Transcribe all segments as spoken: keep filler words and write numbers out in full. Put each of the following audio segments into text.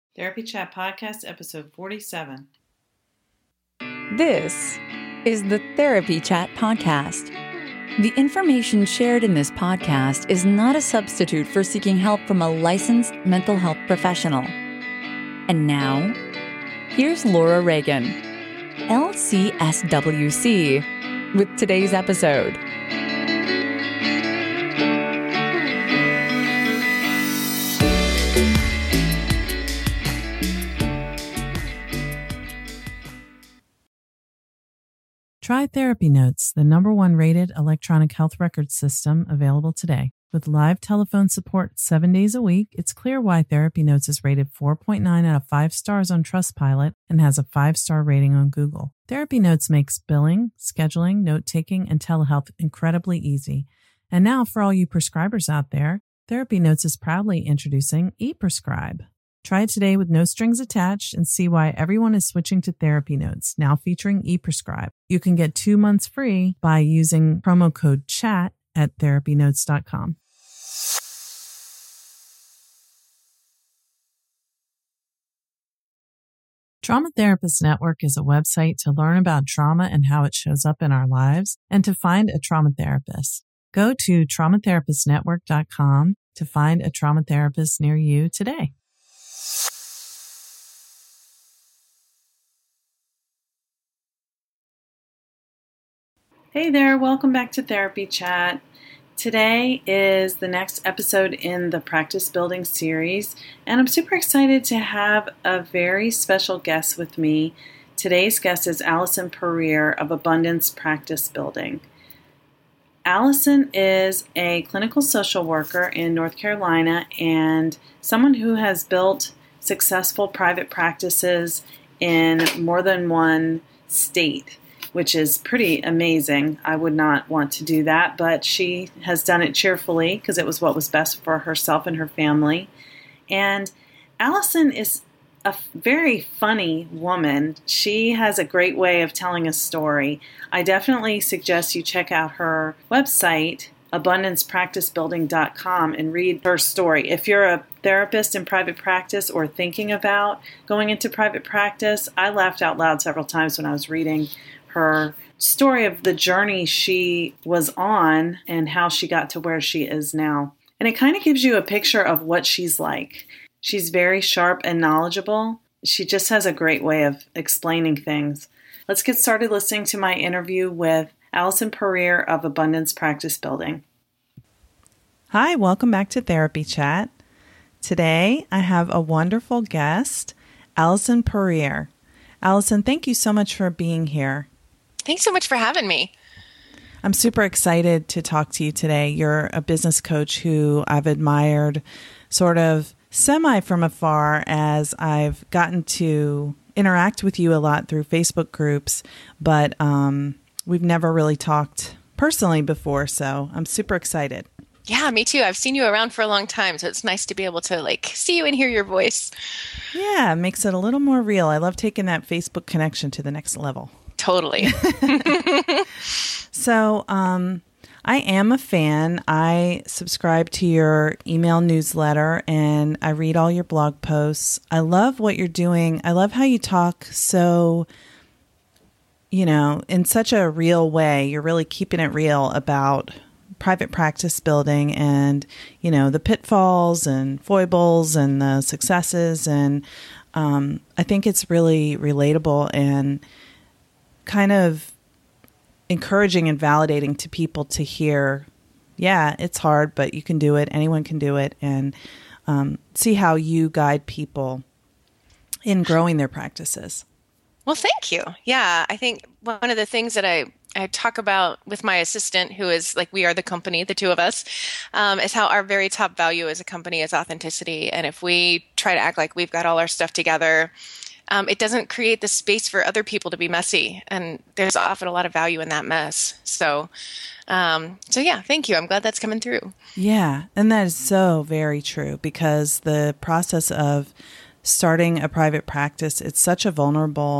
Therapy Chat Podcast, episode forty-seven. This is the Therapy Chat Podcast. The information shared in this podcast is not a substitute for seeking help from a licensed mental health professional. And now, here's Laura Reagan, L C S W C, with today's episode. Try Therapy Notes, the number one rated electronic health record system available today. With live telephone support seven days a week, it's clear why Therapy Notes is rated four point nine out of five stars on Trustpilot and has a five-star rating on Google. Therapy Notes makes billing, scheduling, note-taking, and telehealth incredibly easy. And now, for all you prescribers out there, Therapy Notes is proudly introducing ePrescribe. Try it today with no strings attached and see why everyone is switching to Therapy Notes, now featuring ePrescribe. You can get two months free by using promo code CHAT at therapy notes dot com. Trauma Therapist Network is a website to learn about trauma and how it shows up in our lives and to find a trauma therapist. Go to trauma therapist network dot com to find a trauma therapist near you today. Hey there, welcome back to Therapy Chat. Today is the next episode in the Practice Building series, and I'm super excited to have a very special guest with me. Today's guest is Allison Pereer of Abundance Practice Building. Allison is a clinical social worker in North Carolina and someone who has built successful private practices in more than one state, which is pretty amazing. I would not want to do that, but she has done it cheerfully because it was what was best for herself and her family. And Allison is a very funny woman. She has a great way of telling a story. I definitely suggest you check out her website, abundance practice building dot com, and read her story. If you're a therapist in private practice or thinking about going into private practice, I laughed out loud several times when I was reading her story of the journey she was on and how she got to where she is now. And it kind of gives you a picture of what she's like. She's very sharp and knowledgeable. She just has a great way of explaining things. Let's get started listening to my interview with Allison Pereer of Abundance Practice Building. Hi, welcome back to Therapy Chat. Today, I have a wonderful guest, Allison Pereer. Allison, thank you so much for being here. Thanks so much for having me. I'm super excited to talk to you today. You're a business coach who I've admired sort of semi from afar as I've gotten to interact with you a lot through Facebook groups, but um, we've never really talked personally before, so I'm super excited. Yeah, me too. I've seen you around for a long time, so it's nice to be able to like see you and hear your voice. Yeah, it makes it a little more real. I love taking that Facebook connection to the next level. Totally. So, um, I am a fan. I subscribe to your email newsletter and I read all your blog posts. I love what you're doing. I love how you talk so, you know, in such a real way. You're really keeping it real about private practice building and, you know, the pitfalls and foibles and the successes. And um, I think it's really relatable and kind of encouraging and validating to people to hear, yeah, it's hard, but you can do it. Anyone can do it. And um, see how you guide people in growing their practices. Well, thank you. Yeah, I think one of the things that I, I talk about with my assistant, who is like, we are the company, the two of us, um, is how our very top value as a company is authenticity. And if we try to act like we've got all our stuff together, Um, it doesn't create the space for other people to be messy. And there's often a lot of value in that mess. So, um, so yeah, thank you. I'm glad that's coming through. Yeah. And that is so very true because the process of starting a private practice, it's such a vulnerable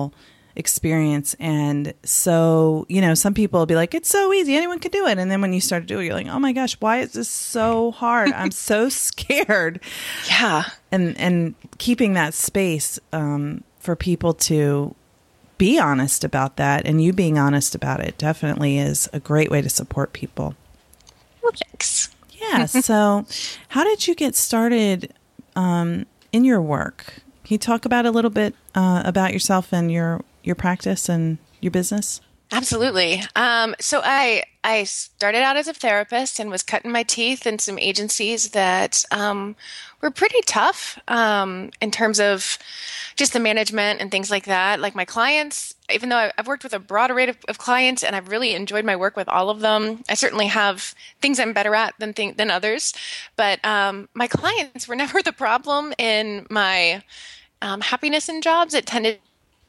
experience. And so, you know, some people will be like, it's so easy, anyone can do it. And then when you start to do it, you're like, oh my gosh, why is this so hard? I'm so scared. Yeah. And, and keeping that space um, for people to be honest about that, and you being honest about it definitely is a great way to support people. Well, thanks. Yeah. So how did you get started um, in your work? Can you talk about a little bit uh, about yourself and your, your practice and your business? Absolutely. Um, so I I started out as a therapist and was cutting my teeth in some agencies that um, were pretty tough um, in terms of just the management and things like that. Like my clients, even though I've worked with a broad array of, of clients and I've really enjoyed my work with all of them, I certainly have things I'm better at than th- than others. But um, my clients were never the problem in my um, happiness in jobs. It tended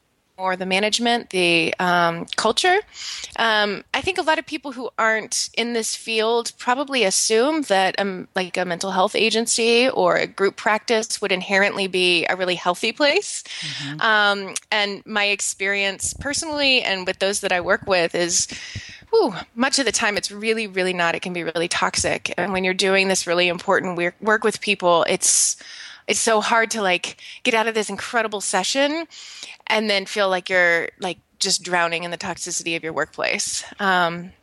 or the management, the um, culture. Um, I think a lot of people who aren't in this field probably assume that um, like a mental health agency or a group practice would inherently be a really healthy place. Mm-hmm. Um, and my experience personally and with those that I work with is Whew, much of the time it's really, really not. It can be really toxic. And when you're doing this really important work, work with people, it's it's so hard to like get out of this incredible session and then feel like you're like just drowning in the toxicity of your workplace. Um,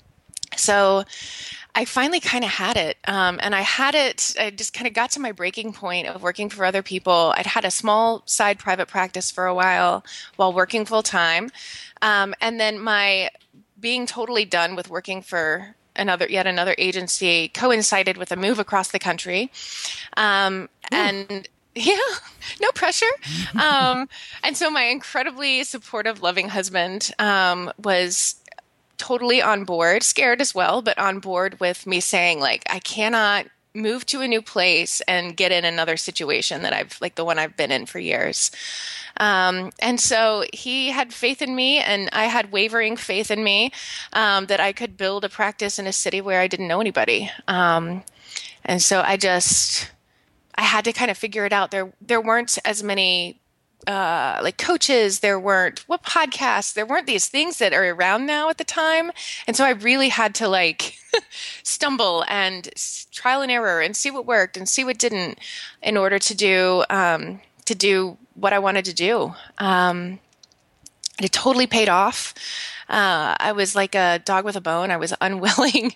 so I finally kind of had it. Um, and I had it, I just kind of got to my breaking point of working for other people. I'd had a small side private practice for a while while working full time. Um, and then my being totally done with working for another, yet another agency coincided with a move across the country. Um, and yeah, no pressure. Um, and so my incredibly supportive, loving husband um, was totally on board, scared as well, but on board with me saying, like, I cannot move to a new place and get in another situation that I've, like the one I've been in for years. Um, and so he had faith in me, and I had wavering faith in me um, that I could build a practice in a city where I didn't know anybody. Um, and so I just... I had to kind of figure it out. There, there weren't as many uh, like coaches. There weren't what podcasts. There weren't these things that are around now at the time. And so I really had to like stumble and trial and error and see what worked and see what didn't in order to do um, to do what I wanted to do. Um, and it totally paid off. Uh, I was like a dog with a bone. I was unwilling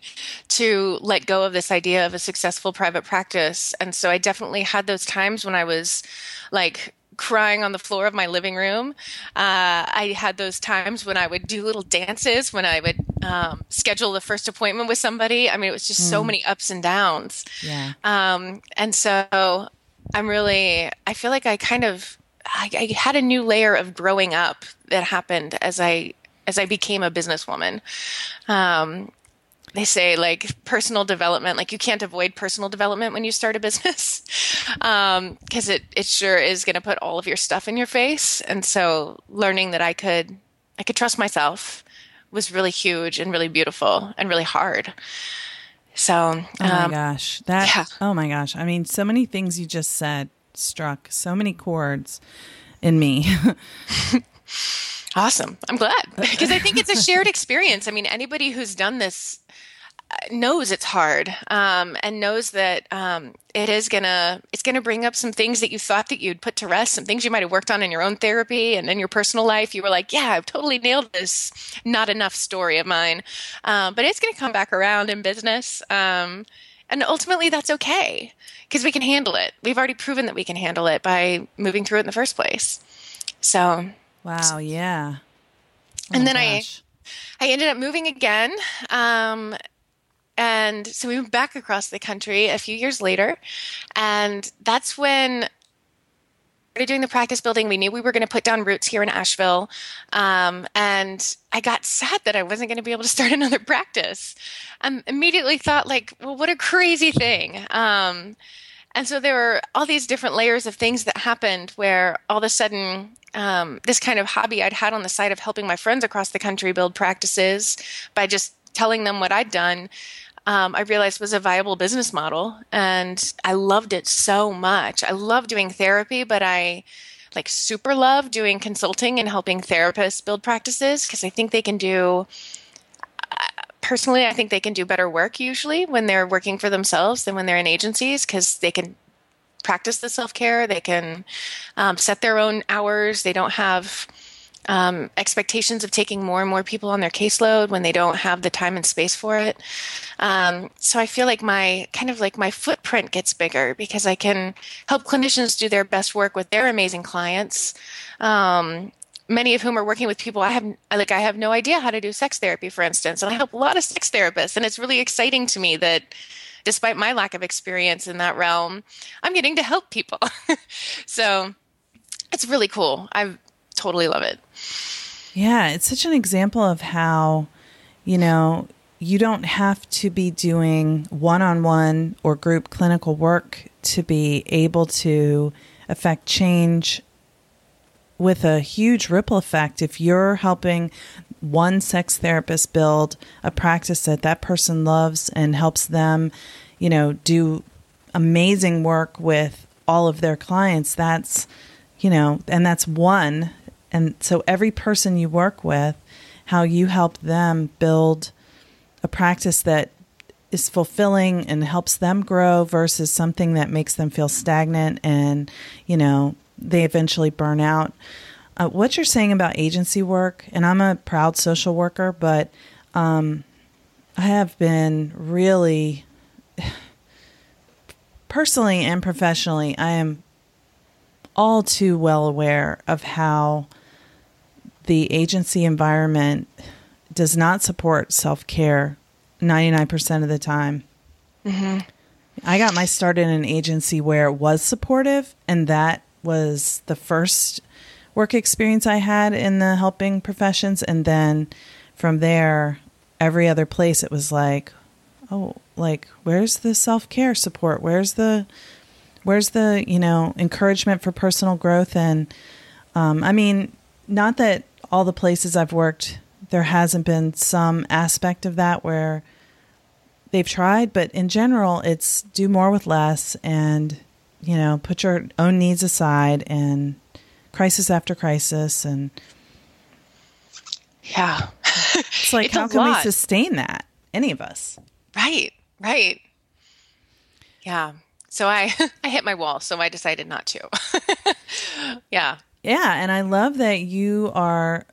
to let go of this idea of a successful private practice. And so I definitely had those times when I was like crying on the floor of my living room. Uh, I had those times when I would do little dances, when I would um, schedule the first appointment with somebody. I mean, it was just mm. so many ups and downs. Yeah. Um, and so I'm really, I feel like I kind of, I, I had a new layer of growing up that happened as I as I became a businesswoman. Um, they say like personal development, like you can't avoid personal development when you start a business um, because it, it sure is going to put all of your stuff in your face. And so learning that I could, I could trust myself was really huge and really beautiful and really hard. So, um, oh my gosh, that, yeah. oh my gosh. I mean, so many things you just said struck so many chords in me. Awesome. I'm glad because I think it's a shared experience. I mean, anybody who's done this knows it's hard um, and knows that um, it is gonna it's gonna bring up some things that you thought that you'd put to rest, some things you might have worked on in your own therapy and in your personal life. You were like, yeah, I've totally nailed this not enough story of mine, um, but it's gonna come back around in business, um, and ultimately that's okay because we can handle it. We've already proven that we can handle it by moving through it in the first place. So. Wow. Yeah. Oh and then gosh. I, I ended up moving again. Um, and so we moved back across the country a few years later. And that's when we started doing the practice building. We knew we were going to put down roots here in Asheville. Um, and I got sad that I wasn't going to be able to start another practice. I immediately thought like, well, what a crazy thing. Um, and so there were all these different layers of things that happened where all of a sudden, Um, this kind of hobby I'd had on the side of helping my friends across the country build practices by just telling them what I'd done, um, I realized was a viable business model. And I loved it so much. I love doing therapy, but I like super love doing consulting and helping therapists build practices because I think they can do, personally, I think they can do better work usually when they're working for themselves than when they're in agencies because they can practice the self-care. They can um, set their own hours. They don't have um, expectations of taking more and more people on their caseload when they don't have the time and space for it. Um, so I feel like my kind of like my footprint gets bigger because I can help clinicians do their best work with their amazing clients. Um, many of whom are working with people I have like I have no idea how to do sex therapy, for instance, and I help a lot of sex therapists, and it's really exciting to me that despite my lack of experience in that realm, I'm getting to help people. So it's really cool. I totally love it. Yeah, it's such an example of how, you know, you don't have to be doing one-on-one or group clinical work to be able to affect change with a huge ripple effect. If you're helping one sex therapist build a practice that that person loves and helps them, you know, do amazing work with all of their clients, that's, you know, and that's one. And so every person you work with, how you help them build a practice that is fulfilling and helps them grow versus something that makes them feel stagnant and, you know, they eventually burn out. Uh, what you're saying about agency work, and I'm a proud social worker, but um, I have been really, personally and professionally, I am all too well aware of how the agency environment does not support self-care ninety-nine percent of the time. Mm-hmm. I got my start in an agency where it was supportive, and that was the first work experience I had in the helping professions. And then from there, every other place, it was like, oh, like, where's the self-care support? Where's the, where's the, you know, encouragement for personal growth? And, um, I mean, not that all the places I've worked, there hasn't been some aspect of that where they've tried, but in general, it's do more with less and, you know, put your own needs aside and crisis after crisis. And yeah, it's like, it's how can lot. we sustain that? Any of us. Right. Right. Yeah. So I, I hit my wall, so I decided not to. Yeah. Yeah. And I love that you are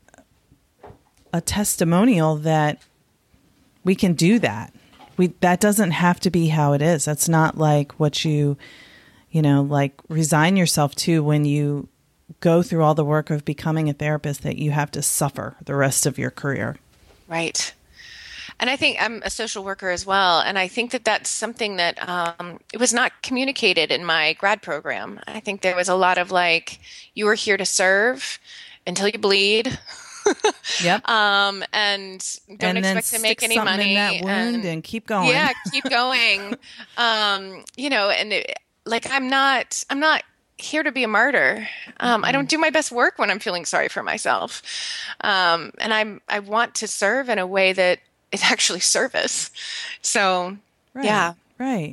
a testimonial that we can do that. We, that doesn't have to be how it is. That's not like what you, you know, like resign yourself to when you go through all the work of becoming a therapist, that you have to suffer the rest of your career. Right. And I think I'm a social worker as well. And I think that that's something that um, it was not communicated in my grad program. I think there was a lot of like, you are here to serve until you bleed. Yep. Um, and don't and expect to make any money. In that wound and, and keep going. Yeah, keep going. um, you know, and it, like I'm not, I'm not here to be a martyr. Um, mm-hmm. I don't do my best work when I'm feeling sorry for myself. Um, and I'm, I want to serve in a way that is actually service. So, right, yeah, right.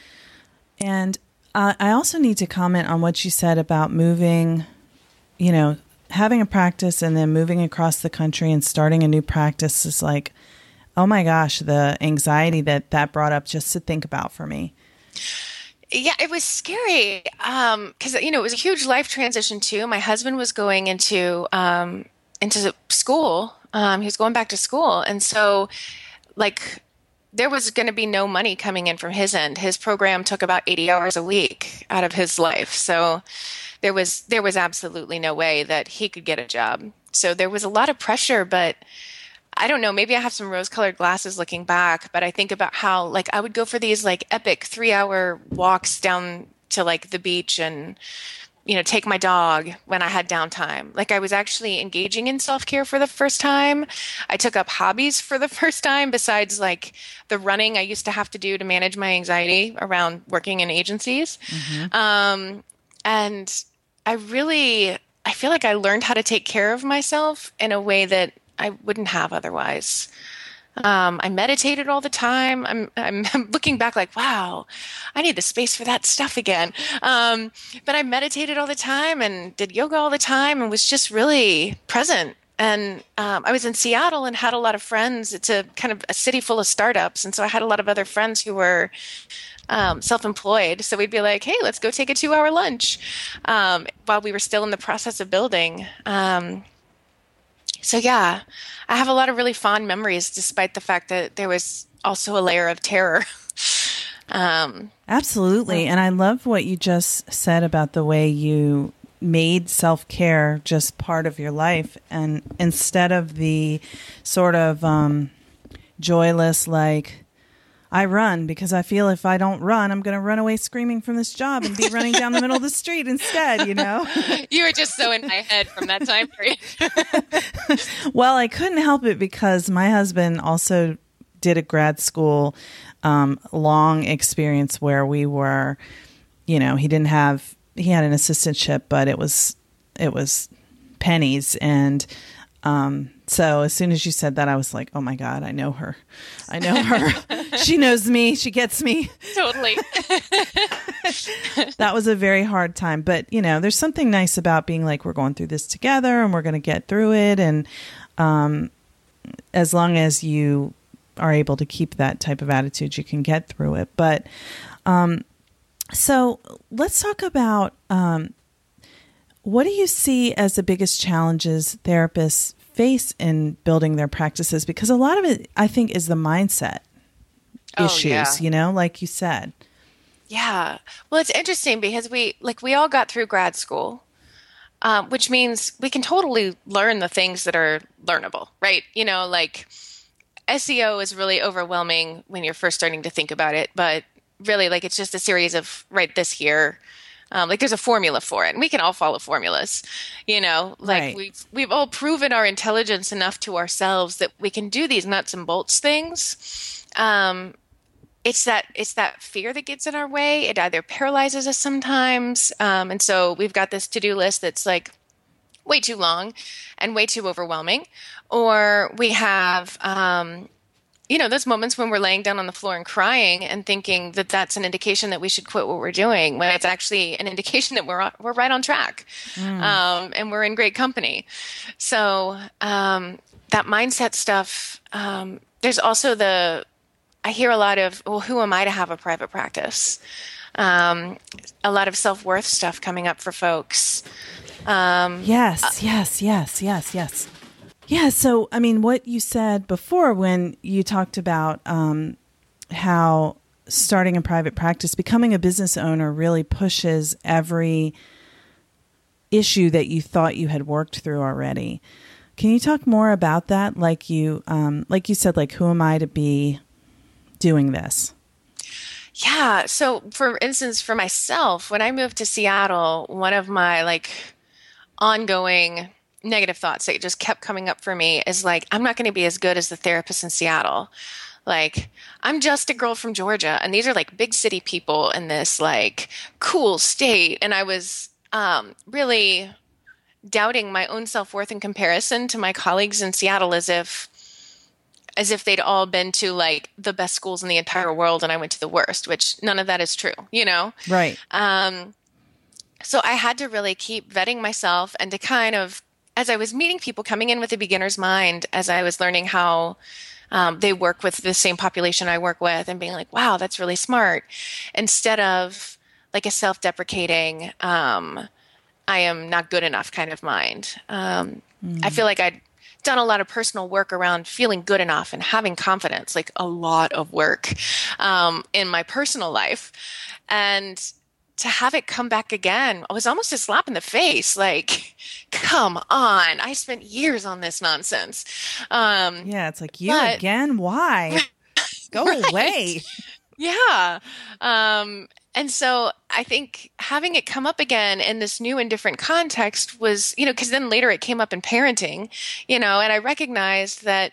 And uh, I also need to comment on what you said about moving, you know, having a practice and then moving across the country and starting a new practice is like, oh my gosh, the anxiety that that brought up just to think about for me. Yeah, it was scary um, because, you know, it was a huge life transition too. My husband was going into um, into school. Um, he was going back to school. And so like there was going to be no money coming in from his end. His program took about eighty hours a week out of his life. So there was there was absolutely no way that he could get a job. So there was a lot of pressure, but I don't know, maybe I have some rose-colored glasses looking back, but I think about how like I would go for these like epic three-hour walks down to like the beach and, you know, take my dog when I had downtime. Like I was actually engaging in self-care for the first time. I took up hobbies for the first time besides like the running I used to have to do to manage my anxiety around working in agencies. Mm-hmm. Um, and I really, I feel like I learned how to take care of myself in a way that I wouldn't have otherwise. Um, I meditated all the time. I'm, I'm I'm looking back like, wow, I need the space for that stuff again. Um, but I meditated all the time and did yoga all the time and was just really present. And um, I was in Seattle and had a lot of friends. It's a kind of a city full of startups. And so I had a lot of other friends who were um, self-employed. So we'd be like, hey, let's go take a two-hour lunch um, while we were still in the process of building. Um, so yeah, I have a lot of really fond memories, despite the fact that there was also a layer of terror. um, Absolutely. And I love what you just said about the way you made self-care just part of your life, and instead of the sort of um, joyless, like, I run because I feel if I don't run, I'm going to run away screaming from this job and be running down the middle of the street instead, you know? You were just so in my head from that time period. Well, I couldn't help it because my husband also did a grad school um, long experience where we were, you know, he didn't have, he had an assistantship, but it was, it was pennies. And um, so as soon as you said that, I was like, oh my God, I know her. I know her. She knows me. She gets me. Totally. That was a very hard time. But, you know, there's something nice about being like, we're going through this together and we're going to get through it. And um, as long as you are able to keep that type of attitude, you can get through it. But um, so let's talk about um, what do you see as the biggest challenges therapists face in building their practices? Because a lot of it, I think, is the mindset Oh, issues, yeah. you know, like you said. Yeah. Well, it's interesting because we like we all got through grad school, um, which means we can totally learn the things that are learnable, right? You know, like S E O is really overwhelming when you're first starting to think about it, but really, like it's just a series of write this here. Um, like there's a formula for it, and we can all follow formulas. You know, like Right. we've we've all proven our intelligence enough to ourselves that we can do these nuts and bolts things. Um, it's that it's that fear that gets in our way. It either paralyzes us sometimes, um, and so we've got this to-do list that's like way too long and way too overwhelming, or we have um, you know those moments when we're laying down on the floor and crying and thinking that that's an indication that we should quit what we're doing, when it's actually an indication that we're on- we're right on track, um, and we're in great company. So um, that mindset stuff. Um, there's also the I hear a lot of, well, who am I to have a private practice? Um, a lot of self-worth stuff coming up for folks. Um, Yes, yes, yes, yes, yes. Yeah. So, I mean, what you said before when you talked about um, how starting a private practice, becoming a business owner really pushes every issue that you thought you had worked through already. Can you talk more about that? Like you, um, like you said, like, who am I to be doing this? Yeah. So, for instance, for myself, when I moved to Seattle, one of my like ongoing negative thoughts that just kept coming up for me is like, I'm not going to be as good as the therapist in Seattle. Like, I'm just a girl from Georgia, and these are like big city people in this like cool state. And I was um, really doubting my own self-worth in comparison to my colleagues in Seattle, as if as if they'd all been to like the best schools in the entire world and I went to the worst, which none of that is true, you know? Right. Um, so I had to really keep vetting myself, and to kind of, as I was meeting people coming in with a beginner's mind, as I was learning how um, they work with the same population I work with, and being like, wow, that's really smart. Instead of like a self-deprecating, um, I am not good enough kind of mind. Um, I feel like I'd done a lot of personal work around feeling good enough and having confidence, like a lot of work um, in my personal life. And to have it come back again, it was almost a slap in the face. Like, come on, I spent years on this nonsense. Um, Yeah. It's like, you But- again? Why? Go Right. away. Yeah. Um, and so I think having it come up again in this new and different context was, you know, because then later it came up in parenting, you know, and I recognized that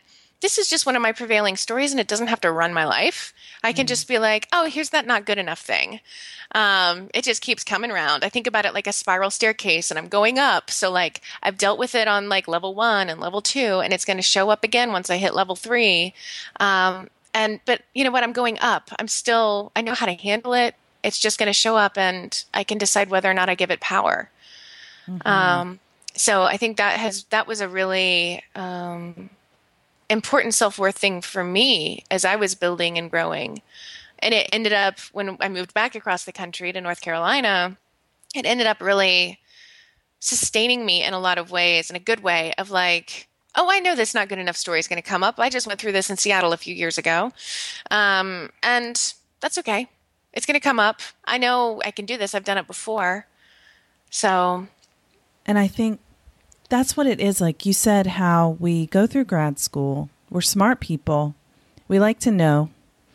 this is just one of my prevailing stories and it doesn't have to run my life. I can mm-hmm. just be like, oh, here's that not good enough thing. Um, it just keeps coming around. I think about it like a spiral staircase and I'm going up. So like I've dealt with it on like level one and level two, and it's going to show up again once I hit level three. Um, and, but you know what? I'm going up. I'm still, I know how to handle it. It's just going to show up and I can decide whether or not I give it power. Mm-hmm. Um, so I think that has, that was a really, um, important self-worth thing for me as I was building and growing. And it ended up, when I moved back across the country to North Carolina, it ended up really sustaining me in a lot of ways, in a good way of like, oh, I know this not good enough story is going to come up. I just went through this in Seattle a few years ago. Um, and that's okay. It's going to come up. I know I can do this. I've done it before. So. And I think that's what it is. Like you said, how we go through grad school. We're smart people. We like to know.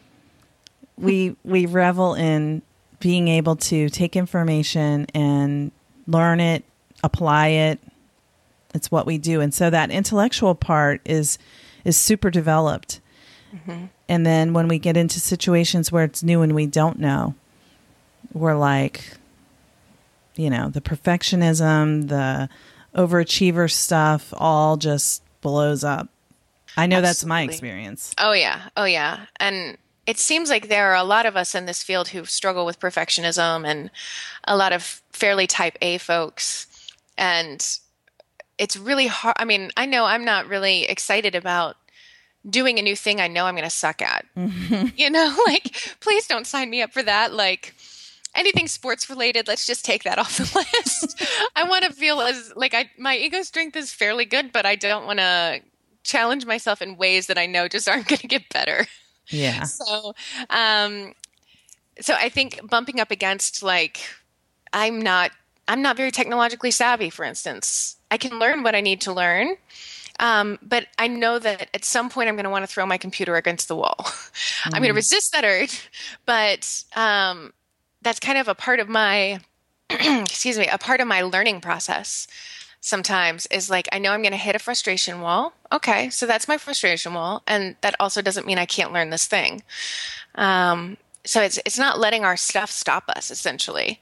We we revel in being able to take information and learn it, apply it. It's what we do. And so that intellectual part is is super developed. Mm-hmm. And then when we get into situations where it's new and we don't know, we're like, you know, the perfectionism, the overachiever stuff all just blows up. I know Absolutely. That's my experience. Oh, yeah. Oh, yeah. And it seems like there are a lot of us in this field who struggle with perfectionism and a lot of fairly type A folks. And it's really hard. I mean, I know I'm not really excited about doing a new thing I know I'm going to suck at. Mm-hmm. You know, like, please don't sign me up for that. Like, anything sports related, let's just take that off the list. I want to feel as like I, my ego strength is fairly good, but I don't want to challenge myself in ways that I know just aren't going to get better. Yeah. So, um, so I think bumping up against like, I'm not, I'm not very technologically savvy, for instance. I can learn what I need to learn. Um, but I know that at some point I'm going to want to throw my computer against the wall. Mm. I'm going to resist that urge, but, um, that's kind of a part of my, excuse me, a part of my learning process sometimes is like, I know I'm going to hit a frustration wall. Okay. So that's my frustration wall. And that also doesn't mean I can't learn this thing. Um, so it's, it's not letting our stuff stop us, essentially.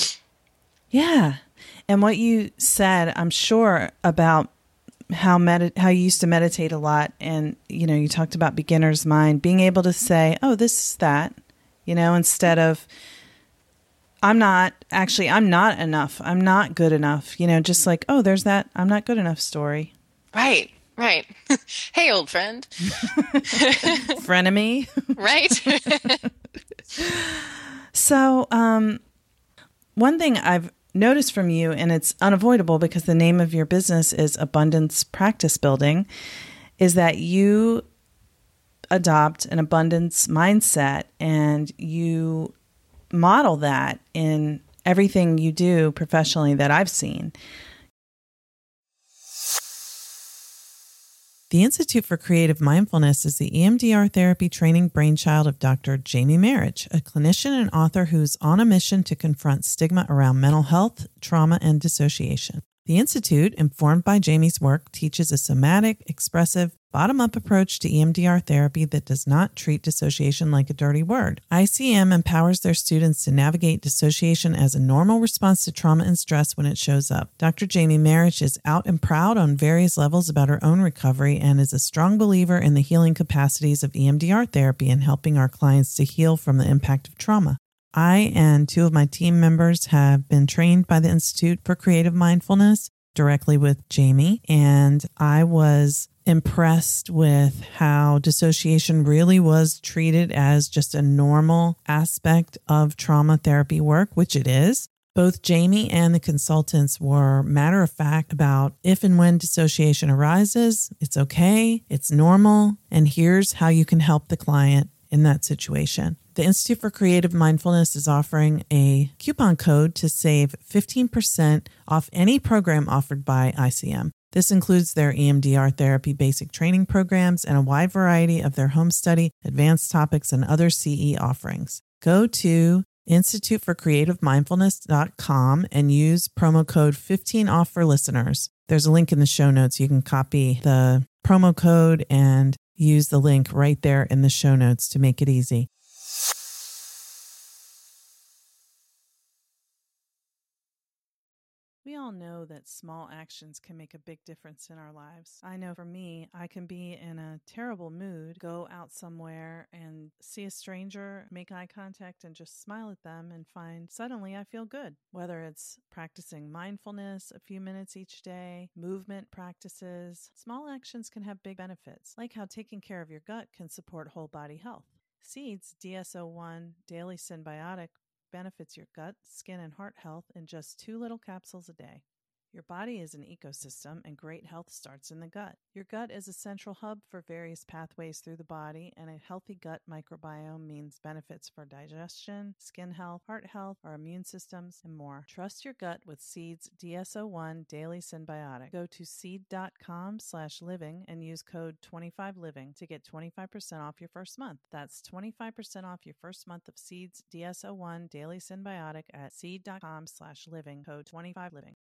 Yeah. And what you said, I'm sure, about how med- how you used to meditate a lot. And, you know, you talked about beginner's mind, being able to say, oh, this is that, you know, instead of, I'm not, actually, I'm not enough. I'm not good enough. You know, just like, oh, there's that I'm not good enough story. Right, right. Hey, old friend. Frenemy. Right. So, um, one thing I've noticed from you, and it's unavoidable because the name of your business is Abundance Practice Building, is that you adopt an abundance mindset and you model that in everything you do professionally that I've seen. The Institute for Creative Mindfulness is the E M D R therapy training brainchild of Doctor Jamie Marich, a clinician and author who's on a mission to confront stigma around mental health, trauma, and dissociation. The Institute, informed by Jamie's work, teaches a somatic, expressive, bottom-up approach to E M D R therapy that does not treat dissociation like a dirty word. I C M empowers their students to navigate dissociation as a normal response to trauma and stress when it shows up. Doctor Jamie Marich is out and proud on various levels about her own recovery and is a strong believer in the healing capacities of E M D R therapy and helping our clients to heal from the impact of trauma. I and two of my team members have been trained by the Institute for Creative Mindfulness directly with Jamie, and I was impressed with how dissociation really was treated as just a normal aspect of trauma therapy work, which it is. Both Jamie and the consultants were matter of fact about if and when dissociation arises, it's okay, it's normal, and here's how you can help the client in that situation. The Institute for Creative Mindfulness is offering a coupon code to save fifteen percent off any program offered by I C M. This includes their E M D R therapy basic training programs and a wide variety of their home study, advanced topics, and other C E offerings. Go to institute for creative mindfulness dot com and use promo code fifteen off for listeners. There's a link in the show notes. You can copy the promo code and use the link right there in the show notes to make it easy. We all know that small actions can make a big difference in our lives. I know for me, I can be in a terrible mood, go out somewhere and see a stranger, make eye contact and just smile at them and find suddenly I feel good. Whether it's practicing mindfulness a few minutes each day, movement practices, small actions can have big benefits, like how taking care of your gut can support whole body health. Seeds D S O one Daily Synbiotic benefits your gut, skin, and heart health in just two little capsules a day. Your body is an ecosystem, and great health starts in the gut. Your gut is a central hub for various pathways through the body, and a healthy gut microbiome means benefits for digestion, skin health, heart health, our immune systems, and more. Trust your gut with Seed's D S O one Daily Synbiotic. Go to seed.com slash living and use code twenty-five living to get twenty-five percent off your first month. That's twenty-five percent off your first month of Seed's D S O one Daily Synbiotic at seed.com slash living, code twenty-five living.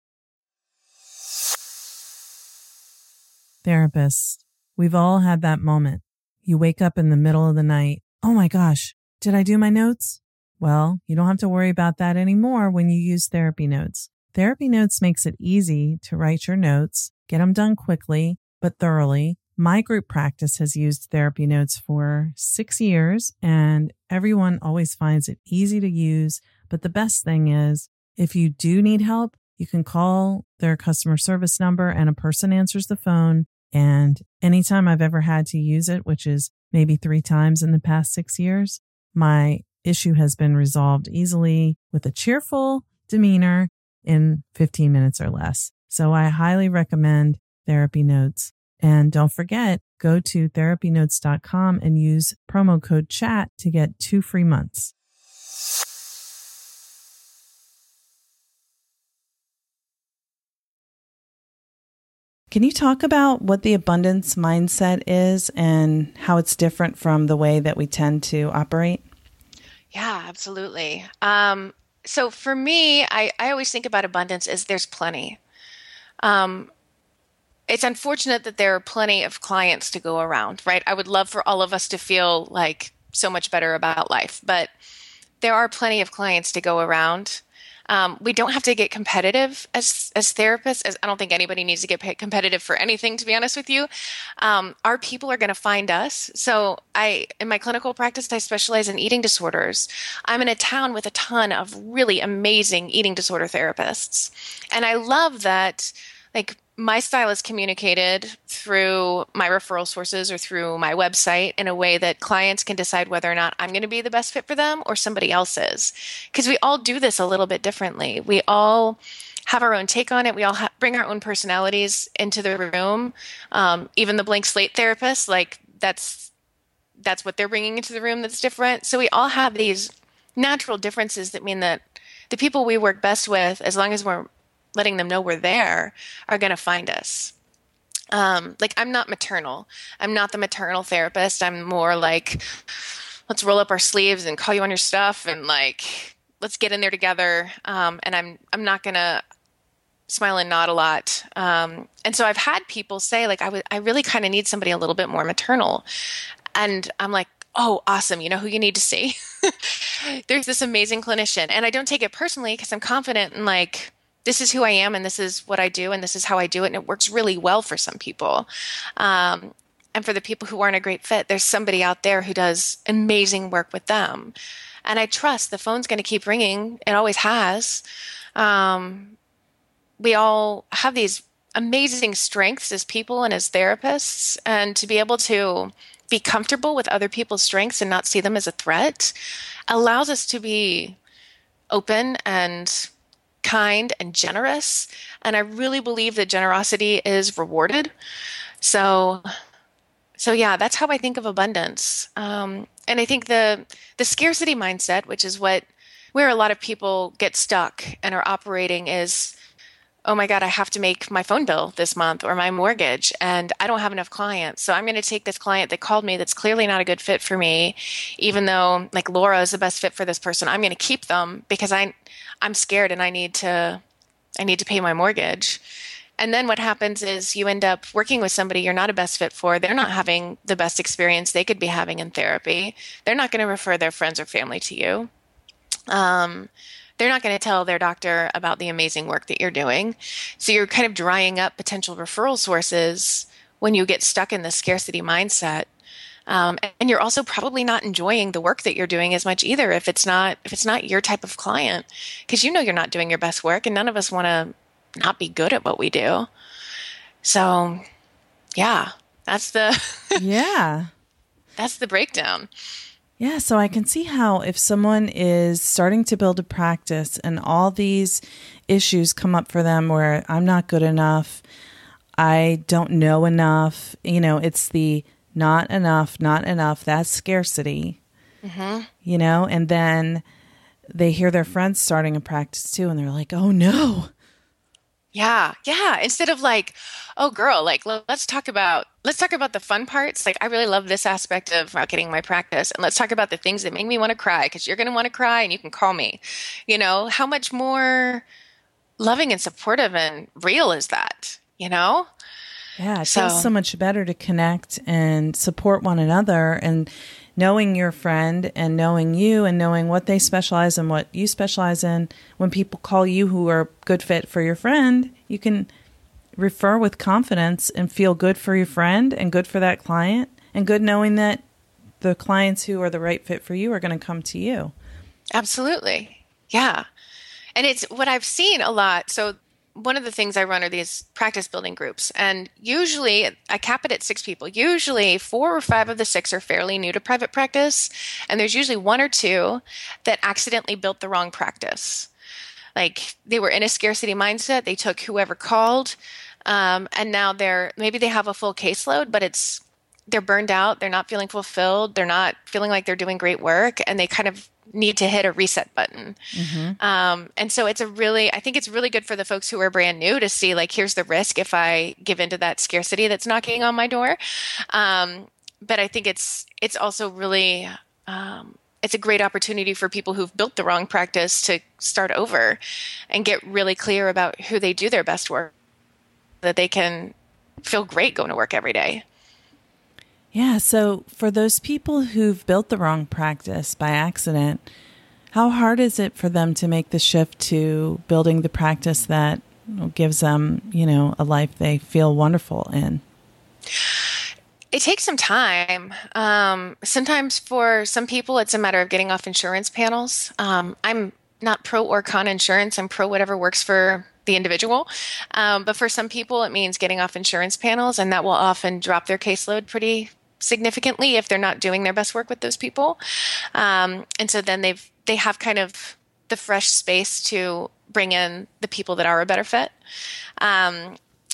Therapists, we've all had that moment. You wake up in the middle of the night. Oh my gosh, did I do my notes? Well, you don't have to worry about that anymore when you use Therapy Notes. Therapy Notes makes it easy to write your notes, get them done quickly, but thoroughly. My group practice has used Therapy Notes for six years, and everyone always finds it easy to use. But the best thing is, if you do need help, you can call their customer service number and a person answers the phone. And anytime I've ever had to use it, which is maybe three times in the past six years, my issue has been resolved easily with a cheerful demeanor in fifteen minutes or less. So I highly recommend Therapy Notes. And don't forget, go to therapy notes dot com and use promo code CHAT to get two free months. Can you talk about what the abundance mindset is and how it's different from the way that we tend to operate? Yeah, absolutely. Um, so for me, I, I always think about abundance as there's plenty. Um, it's unfortunate that there are plenty of clients to go around, right? I would love for all of us to feel like so much better about life, but there are plenty of clients to go around. Um, we don't have to get competitive as as therapists. As I don't think anybody needs to get competitive for anything, to be honest with you. Um, our people are going to find us. So I, in my clinical practice, I specialize in eating disorders. I'm in a town with a ton of really amazing eating disorder therapists. And I love that, like, my style is communicated through my referral sources or through my website in a way that clients can decide whether or not I'm going to be the best fit for them or somebody else is. Because we all do this a little bit differently. We all have our own take on it. We all ha- bring our own personalities into the room. Um, even the blank slate therapists, like that's that's what they're bringing into the room that's different. So we all have these natural differences that mean that the people we work best with, as long as we're letting them know we're there, are going to find us. Um, like, I'm not maternal. I'm not the maternal therapist. I'm more like, let's roll up our sleeves and call you on your stuff and like, let's get in there together. Um, and I'm, I'm not going to smile and nod a lot. Um, and so I've had people say like, I would, I really kind of need somebody a little bit more maternal. And I'm like, oh, awesome. You know who you need to see? There's this amazing clinician. And I don't take it personally because I'm confident in like, this is who I am and this is what I do and this is how I do it. And it works really well for some people. Um, and for the people who aren't a great fit, there's somebody out there who does amazing work with them. And I trust the phone's going to keep ringing. It always has. Um, we all have these amazing strengths as people and as therapists. And to be able to be comfortable with other people's strengths and not see them as a threat allows us to be open and kind and generous. And I really believe that generosity is rewarded. So, so yeah, that's how I think of abundance. Um, and I think the, the scarcity mindset, which is what, where a lot of people get stuck and are operating is, oh my God, I have to make my phone bill this month or my mortgage and I don't have enough clients. So I'm going to take this client that called me that's clearly not a good fit for me, even though like Laura is the best fit for this person. I'm going to keep them because I, I'm scared and I need to, I need to pay my mortgage. And then what happens is you end up working with somebody you're not a best fit for. They're not having the best experience they could be having in therapy. They're not going to refer their friends or family to you. Um, they're not going to tell their doctor about the amazing work that you're doing. So you're kind of drying up potential referral sources when you get stuck in the scarcity mindset. Um, and you're also probably not enjoying the work that you're doing as much either if it's not if it's not your type of client, because you know you're not doing your best work, and none of us want to not be good at what we do. So, yeah, that's the yeah, that's the breakdown. Yeah, so I can see how if someone is starting to build a practice and all these issues come up for them where I'm not good enough, I don't know enough, you know, it's the not enough, not enough, that's scarcity, mm-hmm. you know, and then they hear their friends starting a practice too, and they're like, oh no. Yeah, yeah. Instead of like, oh girl, like let's talk about let's talk about the fun parts. Like I really love this aspect of marketing my practice, and let's talk about the things that make me want to cry, because you're going to want to cry, and you can call me. You know, how much more loving and supportive and real is that? You know. Yeah, it so, feels so much better to connect and support one another, and knowing your friend and knowing you and knowing what they specialize in, what you specialize in. When people call you who are a good fit for your friend, you can refer with confidence and feel good for your friend and good for that client, and good knowing that the clients who are the right fit for you are going to come to you. Absolutely. Yeah. And it's what I've seen a lot. So one of the things I run are these practice building groups, and usually I cap it at six people. Usually four or five of the six are fairly new to private practice, and there's usually one or two that accidentally built the wrong practice. Like they were in a scarcity mindset. They took whoever called, um, and now they're maybe they have a full caseload, but it's they're burned out. They're not feeling fulfilled. They're not feeling like they're doing great work, and they kind of need to hit a reset button. Mm-hmm. Um, and so it's a really, I think it's really good for the folks who are brand new to see, like, here's the risk if I give into that scarcity that's knocking on my door. Um, but I think it's, it's also really, um, it's a great opportunity for people who've built the wrong practice to start over and get really clear about who they do their best work, that they can feel great going to work every day. Yeah. So for those people who've built the wrong practice by accident, how hard is it for them to make the shift to building the practice that gives them, you know, a life they feel wonderful in? It takes some time. Um, sometimes for some people, it's a matter of getting off insurance panels. Um, I'm not pro or con insurance. I'm pro whatever works for the individual. Um, but for some people, it means getting off insurance panels, and that will often drop their caseload pretty significantly if they're not doing their best work with those people. Um, and so then they've, they have kind of the fresh space to bring in the people that are a better fit. Um,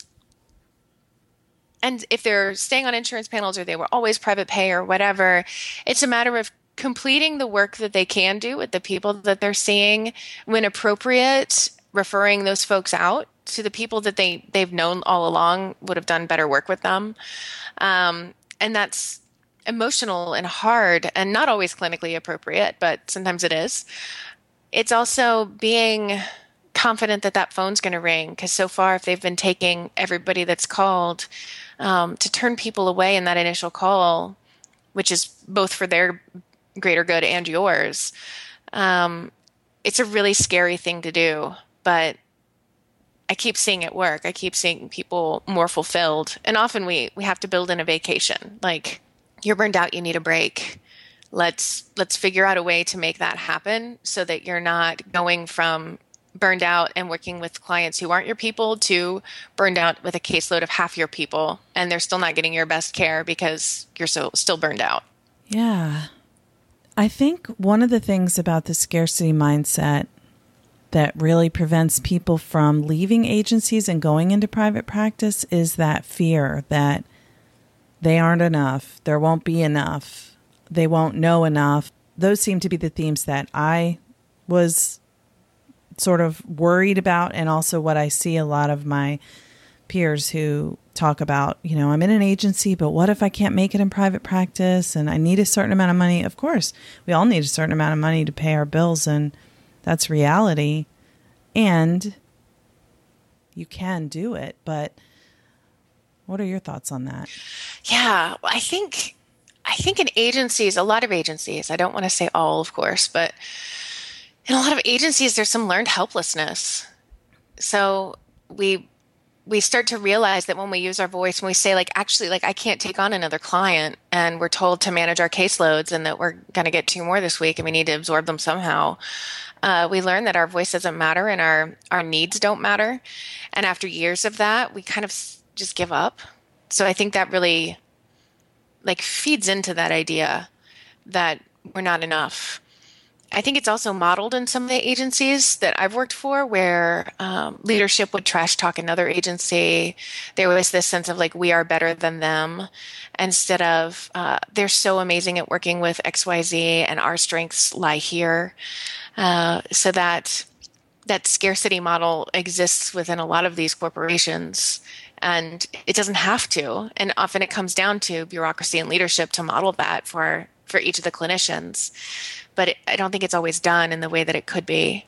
and if they're staying on insurance panels or they were always private pay or whatever, it's a matter of completing the work that they can do with the people that they're seeing, when appropriate, referring those folks out to the people that they, they've known all along would have done better work with them. Um, and that's emotional and hard and not always clinically appropriate, but sometimes it is. It's also being confident that that phone's going to ring, because so far, if they've been taking everybody that's called, um, to turn people away in that initial call, which is both for their greater good and yours, um, it's a really scary thing to do. But I keep seeing it work. I keep seeing people more fulfilled. And often we, we have to build in a vacation. Like, you're burned out, you need a break. Let's let's figure out a way to make that happen so that you're not going from burned out and working with clients who aren't your people to burned out with a caseload of half your people, and they're still not getting your best care because you're so still burned out. Yeah. I think one of the things about the scarcity mindset that really prevents people from leaving agencies and going into private practice is that fear that they aren't enough, there won't be enough, they won't know enough. Those seem to be the themes that I was sort of worried about, and also what I see a lot of my peers who talk about, you know, I'm in an agency, but what if I can't make it in private practice and I need a certain amount of money? Of course, we all need a certain amount of money to pay our bills, and that's reality. And you can do it. But what are your thoughts on that? Yeah, I think I think in agencies, a lot of agencies, I don't want to say all, of course, but in a lot of agencies, there's some learned helplessness. So we we start to realize that when we use our voice, when we say like, actually, like I can't take on another client, and we're told to manage our caseloads and that we're going to get two more this week and we need to absorb them somehow. Uh, we learn that our voice doesn't matter and our, our needs don't matter. And after years of that, we kind of just give up. So I think that really like feeds into that idea that we're not enough. I think it's also modeled in some of the agencies that I've worked for where um, leadership would trash talk another agency. There was this sense of like, we are better than them instead of uh, they're so amazing at working with X Y Z and our strengths lie here. Uh, so that that scarcity model exists within a lot of these corporations, and it doesn't have to. And often it comes down to bureaucracy and leadership to model that for, for each of the clinicians. But it, I don't think it's always done in the way that it could be.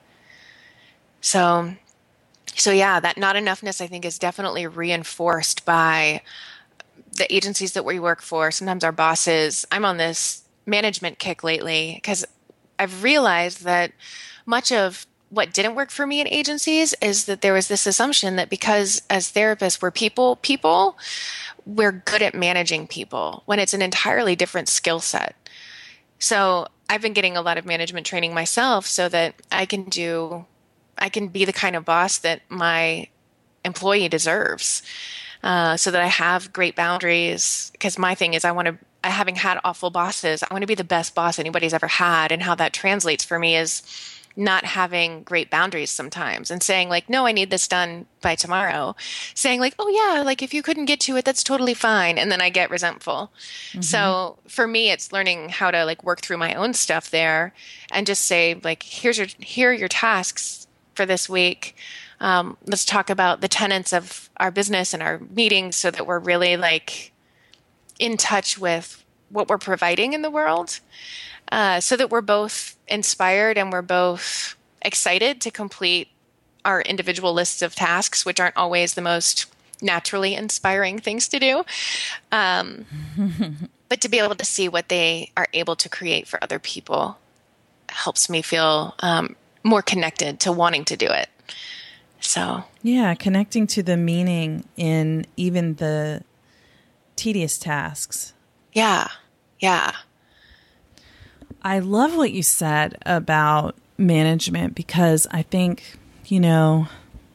So, so yeah, that not enoughness, I think, is definitely reinforced by the agencies that we work for. Sometimes our bosses. I'm on this management kick lately because I've realized that much of what didn't work for me in agencies is that there was this assumption that because as therapists we're people, people, we're good at managing people when it's an entirely different skill set. So I've been getting a lot of management training myself so that I can do, I can be the kind of boss that my employee deserves, uh, so that I have great boundaries. Because my thing is I want to, having had awful bosses, I want to be the best boss anybody's ever had. And how that translates for me is not having great boundaries sometimes and saying like, no, I need this done by tomorrow. Saying like, oh yeah, like if you couldn't get to it, that's totally fine. And then I get resentful. Mm-hmm. So for me, it's learning how to like work through my own stuff there and just say like, here's your, here are your tasks for this week. Um, let's talk about the tenets of our business and our meetings so that we're really like in touch with what we're providing in the world. Uh, so that we're both inspired and we're both excited to complete our individual lists of tasks, which aren't always the most naturally inspiring things to do. Um, but to be able to see what they are able to create for other people helps me feel um, more connected to wanting to do it. So, yeah, connecting to the meaning in even the tedious tasks. Yeah, yeah. I love what you said about management because I think, you know,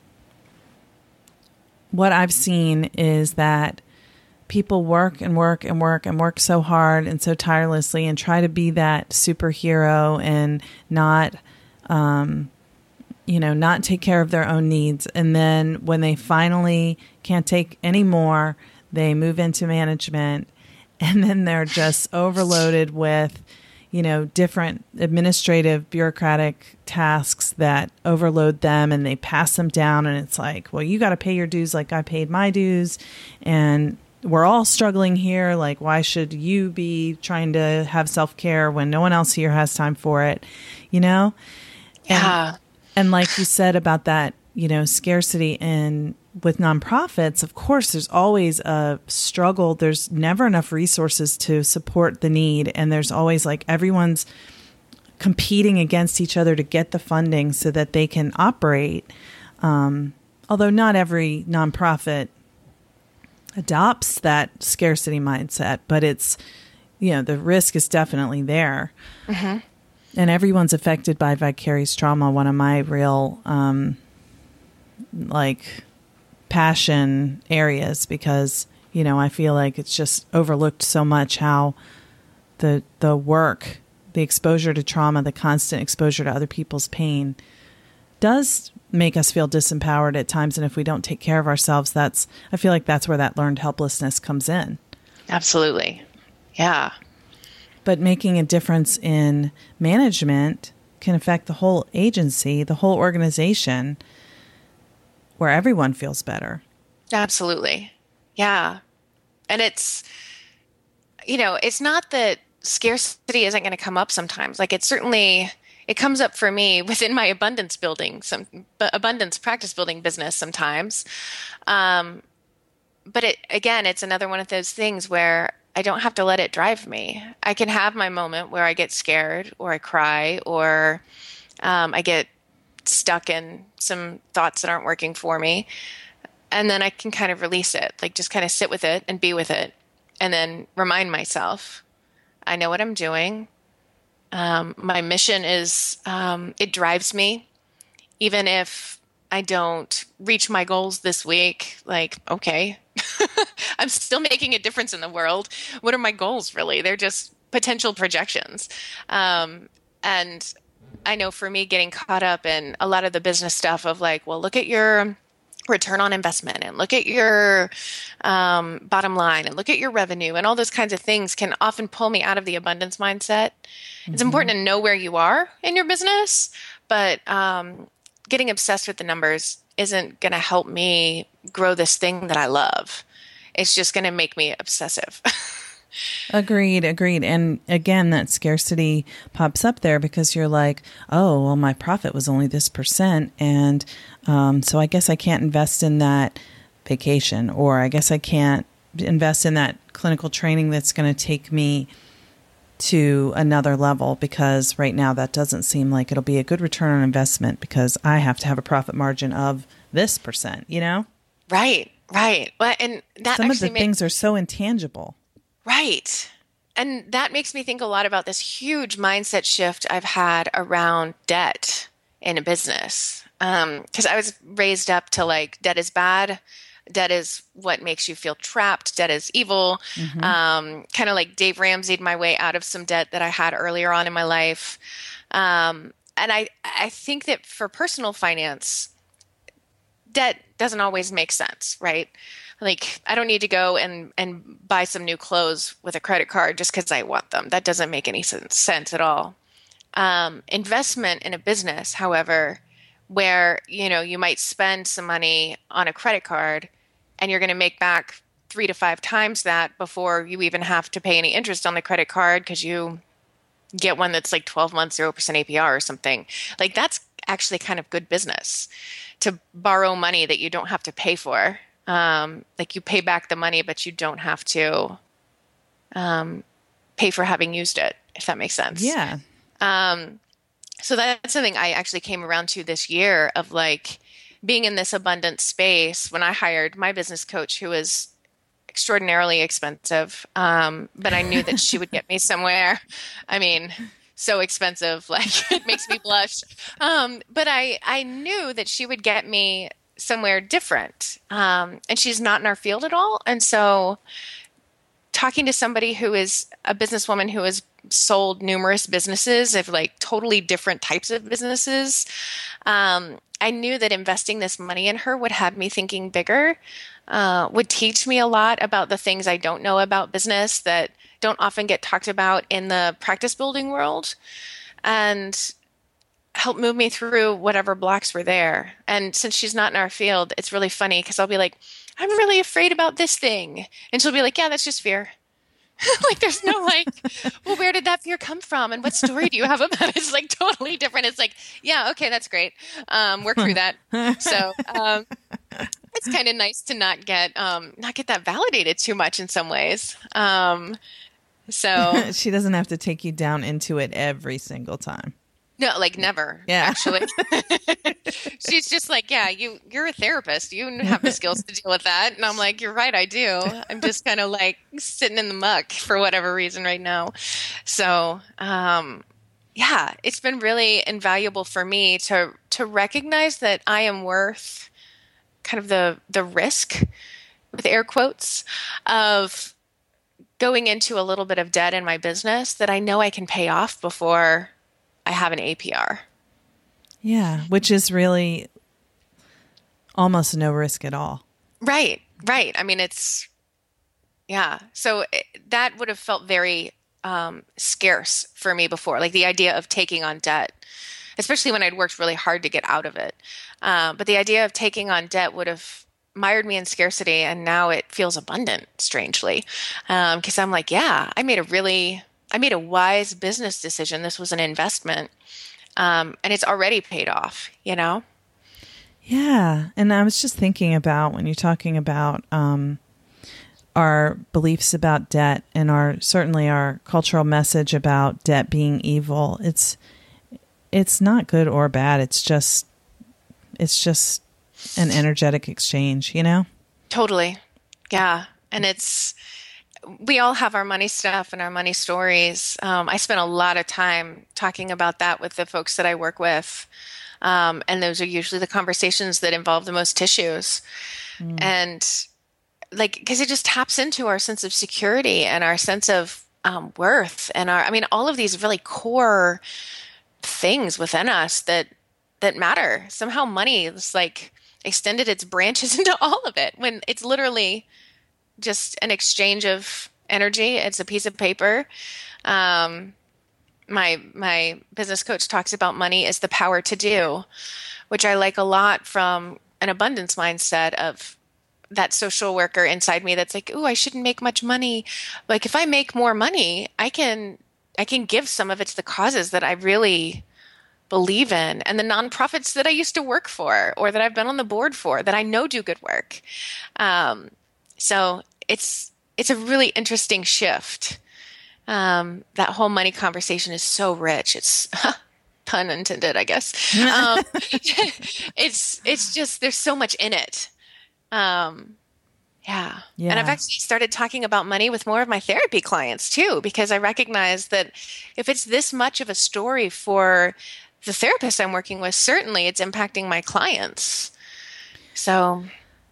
what I've seen is that people work and work and work and work so hard and so tirelessly and try to be that superhero and not, um, you know, not take care of their own needs. And then when they finally can't take any more, they move into management and then they're just overloaded with, you know, different administrative bureaucratic tasks that overload them and they pass them down. And it's like, well, you got to pay your dues like I paid my dues. And we're all struggling here. Like, why should you be trying to have self-care when no one else here has time for it? You know? Yeah. And, and like you said about that, you know, scarcity in with nonprofits, of course, there's always a struggle. There's never enough resources to support the need. And there's always like everyone's competing against each other to get the funding so that they can operate. Um, although not every nonprofit adopts that scarcity mindset, but it's, you know, the risk is definitely there. Mm-hmm. And everyone's affected by vicarious trauma. One of my real, um, like, passion areas because, you know, I feel like it's just overlooked so much how the the work, the exposure to trauma, the constant exposure to other people's pain does make us feel disempowered at times. And if we don't take care of ourselves, that's, I feel like that's where that learned helplessness comes in. Absolutely. Yeah. But making a difference in management can affect the whole agency, the whole organization, where everyone feels better. Absolutely. Yeah. And it's, you know, it's not that scarcity isn't going to come up sometimes. Like it's certainly, it comes up for me within my abundance building, some abundance practice building business sometimes. Um, but it, again, it's another one of those things where I don't have to let it drive me. I can have my moment where I get scared or I cry or um, I get stuck in some thoughts that aren't working for me. And then I can kind of release it, like just kind of sit with it and be with it. And then remind myself, I know what I'm doing. Um, my mission is, um, it drives me. Even if I don't reach my goals this week, like, okay, I'm still making a difference in the world. What are my goals really? They're just potential projections. Um, and I know for me, getting caught up in a lot of the business stuff of like, well, look at your return on investment and look at your um, bottom line and look at your revenue and all those kinds of things can often pull me out of the abundance mindset. Mm-hmm. It's important to know where you are in your business, but um, getting obsessed with the numbers isn't going to help me grow this thing that I love. It's just going to make me obsessive. Agreed, agreed. And again, that scarcity pops up there because you're like, oh, well, my profit was only this percent. And um, so I guess I can't invest in that vacation, or I guess I can't invest in that clinical training that's going to take me to another level because right now that doesn't seem like it'll be a good return on investment because I have to have a profit margin of this percent, you know? Right, right. Well, and that some of the makes- things are so intangible. Right. And that makes me think a lot about this huge mindset shift I've had around debt in a business. Because um, I was raised up to like, debt is bad. Debt is what makes you feel trapped. Debt is evil. Mm-hmm. Um, kind of like Dave Ramsey'd my way out of some debt that I had earlier on in my life. Um, and I, I think that for personal finance, debt doesn't always make sense, right? Like, I don't need to go and, and buy some new clothes with a credit card just because I want them. That doesn't make any sense, sense at all. Um, investment in a business, however, where, you know, you might spend some money on a credit card and you're going to make back three to five times that before you even have to pay any interest on the credit card because you get one that's like twelve months, zero percent A P R or something. Like, that's actually kind of good business to borrow money that you don't have to pay for. Um, like you pay back the money, but you don't have to um, pay for having used it, if that makes sense. Yeah. Um, so that's something I actually came around to this year of like being in this abundant space when I hired my business coach, who was extraordinarily expensive. Um, but I knew that she would get me somewhere. I mean, so expensive, like it makes me blush. Um, but I, I knew that she would get me somewhere different. Um, and she's not in our field at all. And so talking to somebody who is a businesswoman who has sold numerous businesses of like totally different types of businesses, um, I knew that investing this money in her would have me thinking bigger, uh, would teach me a lot about the things I don't know about business that don't often get talked about in the practice building world, and help move me through whatever blocks were there. And since she's not in our field, it's really funny because I'll be like, I'm really afraid about this thing. And she'll be like, yeah, that's just fear. Like, there's no like, well, where did that fear come from? And what story do you have about it? It's like totally different. It's like, yeah, okay, that's great. Um, work through that. So um, it's kind of nice to not get, um, not get that validated too much in some ways. Um, so she doesn't have to take you down into it every single time. No, like never, yeah. actually. She's just like, yeah, you, you're a therapist. You have the skills to deal with that. And I'm like, you're right, I do. I'm just kind of like sitting in the muck for whatever reason right now. So, um, yeah, it's been really invaluable for me to to recognize that I am worth kind of the the risk, with air quotes, of going into a little bit of debt in my business that I know I can pay off before I have an A P R. Yeah, which is really almost no risk at all. Right, right. I mean, it's, yeah. So it, that would have felt very um, scarce for me before, like the idea of taking on debt, especially when I'd worked really hard to get out of it. Uh, but the idea of taking on debt would have mired me in scarcity, and now it feels abundant, strangely. Because um, I'm like, yeah, I made a really... I made a wise business decision. This was an investment. Um, and it's already paid off, you know? Yeah. And I was just thinking about when you're talking about um, our beliefs about debt and our certainly our cultural message about debt being evil. It's it's not good or bad. It's just it's just an energetic exchange, you know? Totally. Yeah. And it's, we all have our money stuff and our money stories. Um, I spend a lot of time talking about that with the folks that I work with. Um, and those are usually the conversations that involve the most tissues. Mm. And like, because it just taps into our sense of security and our sense of um, worth and our, I mean, all of these really core things within us that, that matter. Somehow money is like extended its branches into all of it when it's literally just an exchange of energy. It's a piece of paper. Um, My my business coach talks about money as the power to do, which I like a lot from an abundance mindset of that social worker inside me that's like, "Ooh, I shouldn't make much money. Like if I make more money, I can I can give some of it to the causes that I really believe in and the nonprofits that I used to work for or that I've been on the board for that I know do good work." Um, so it's it's a really interesting shift. Um, that whole money conversation is so rich. It's pun intended, I guess. Um, it's, it's just, there's so much in it. Um, yeah. yeah. And I've actually started talking about money with more of my therapy clients too, because I recognize that if it's this much of a story for the therapist I'm working with, certainly it's impacting my clients. So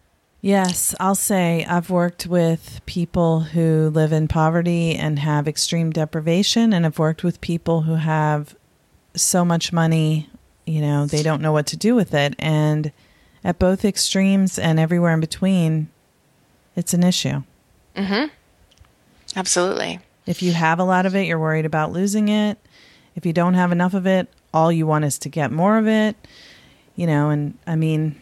yes, I'll say I've worked with people who live in poverty and have extreme deprivation, and I've worked with people who have so much money, you know, they don't know what to do with it. And at both extremes and everywhere in between, it's an issue. Mm-hmm. Absolutely. If you have a lot of it, you're worried about losing it. If you don't have enough of it, all you want is to get more of it, you know, and I mean,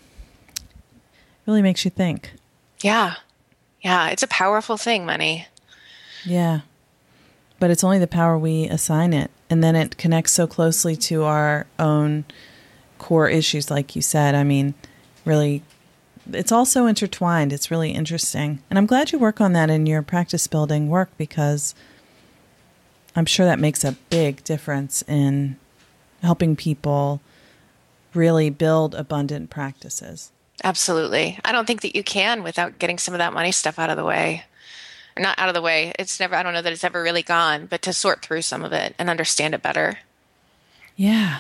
really makes you think. Yeah. Yeah. It's a powerful thing, money. Yeah. But it's only the power we assign it. And then it connects so closely to our own core issues, like you said. I mean, really, it's all so intertwined. It's really interesting. And I'm glad you work on that in your practice building work because I'm sure that makes a big difference in helping people really build abundant practices. Absolutely. I don't think that you can without getting some of that money stuff out of the way. Or not out of the way. It's never, I don't know that it's ever really gone, but to sort through some of it and understand it better. Yeah.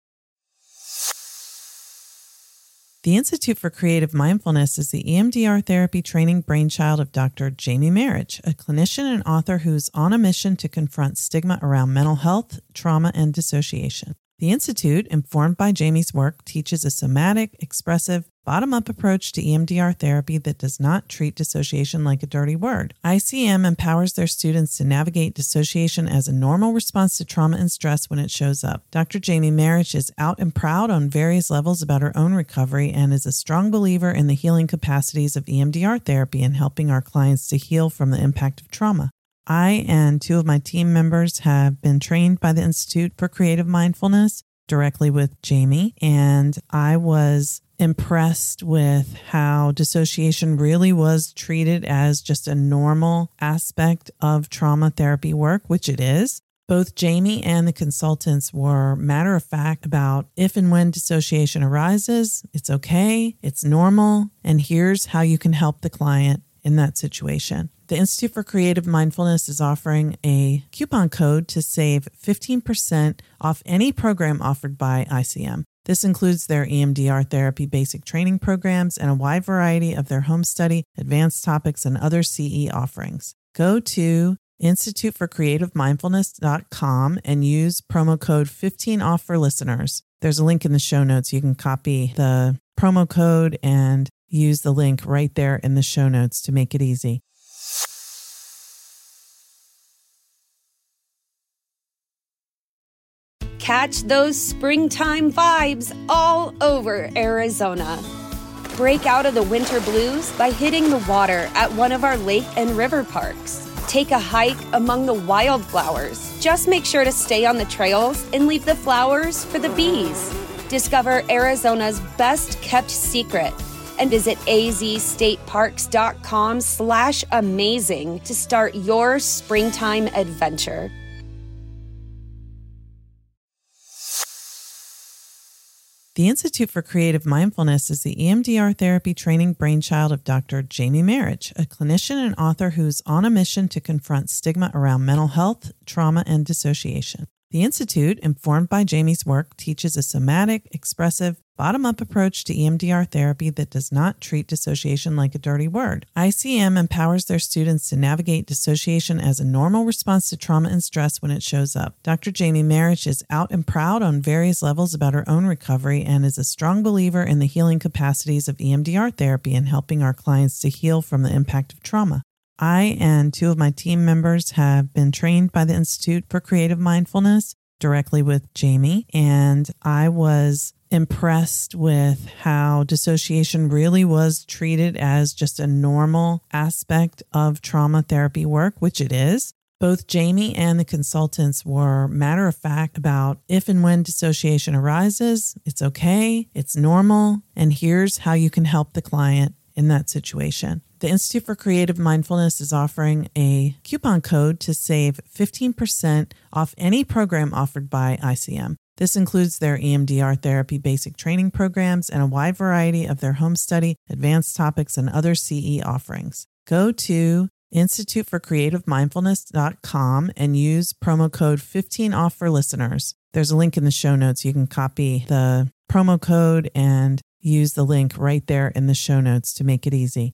The Institute for Creative Mindfulness is the E M D R therapy training brainchild of Doctor Jamie Marich, a clinician and author who's on a mission to confront stigma around mental health, trauma, and dissociation. The Institute, informed by Jamie's work, teaches a somatic, expressive, bottom-up approach to E M D R therapy that does not treat dissociation like a dirty word. I C M empowers their students to navigate dissociation as a normal response to trauma and stress when it shows up. Doctor Jamie Marich is out and proud on various levels about her own recovery and is a strong believer in the healing capacities of E M D R therapy and helping our clients to heal from the impact of trauma. I and two of my team members have been trained by the Institute for Creative Mindfulness directly with Jamie, and I was impressed with how dissociation really was treated as just a normal aspect of trauma therapy work, which it is. Both Jamie and the consultants were matter of fact about if and when dissociation arises, it's okay, it's normal, and here's how you can help the client in that situation. The Institute for Creative Mindfulness is offering a coupon code to save fifteen percent off any program offered by I C M. This includes their E M D R therapy basic training programs and a wide variety of their home study, advanced topics, and other C E offerings. Go to institute for creative mindfulness dot com and use promo code fifteen off for listeners. There's a link in the show notes. You can copy the promo code and use the link right there in the show notes to make it easy. Catch those springtime vibes all over Arizona. Break out of the winter blues by hitting the water at one of our lake and river parks. Take a hike among the wildflowers, Just make sure to stay on the trails and leave the flowers for the bees. Discover Arizona's best kept secret and visit azstateparks.com slash amazing to start your springtime adventure. The Institute for Creative Mindfulness is the E M D R therapy training brainchild of Doctor Jamie Marich, a clinician and author who's on a mission to confront stigma around mental health, trauma, and dissociation. The Institute, informed by Jamie's work, teaches a somatic, expressive, bottom-up approach to E M D R therapy that does not treat dissociation like a dirty word. I C M empowers their students to navigate dissociation as a normal response to trauma and stress when it shows up. Doctor Jamie Marich is out and proud on various levels about her own recovery and is a strong believer in the healing capacities of E M D R therapy and helping our clients to heal from the impact of trauma. I and two of my team members have been trained by the Institute for Creative Mindfulness directly with Jamie, and I was impressed with how dissociation really was treated as just a normal aspect of trauma therapy work, which it is. Both Jamie and the consultants were matter of fact about if and when dissociation arises, it's okay, it's normal, and here's how you can help the client in that situation. The Institute for Creative Mindfulness is offering a coupon code to save fifteen percent off any program offered by I C M. This includes their E M D R therapy basic training programs and a wide variety of their home study, advanced topics, and other C E offerings. Go to institute for creative mindfulness dot com and use promo code fifteen off for listeners. There's a link in the show notes. You can copy the promo code and use the link right there in the show notes to make it easy.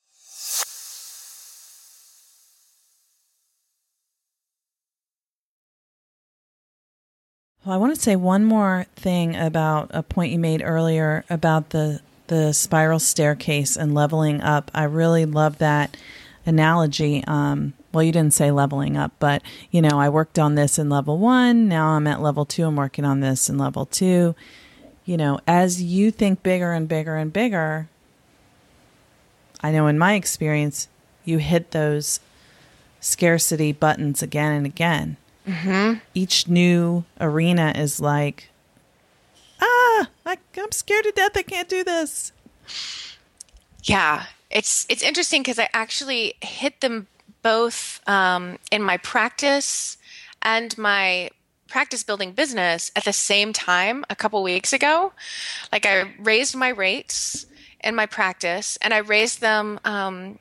Well, I want to say one more thing about a point you made earlier about the the spiral staircase and leveling up. I really love that analogy. Um, well, you didn't say leveling up, but, you know, I worked on this in level one. Now I'm at level two. I'm working on this in level two. You know, as you think bigger and bigger and bigger, I know in my experience, you hit those scarcity buttons again and again. Mm-hmm. Each new arena is like, ah, I, I'm scared to death. I can't do this. Yeah, it's it's interesting because I actually hit them both um, in my practice and my practice building business at the same time a couple weeks ago. Like I raised my rates in my practice, and I raised them. Um,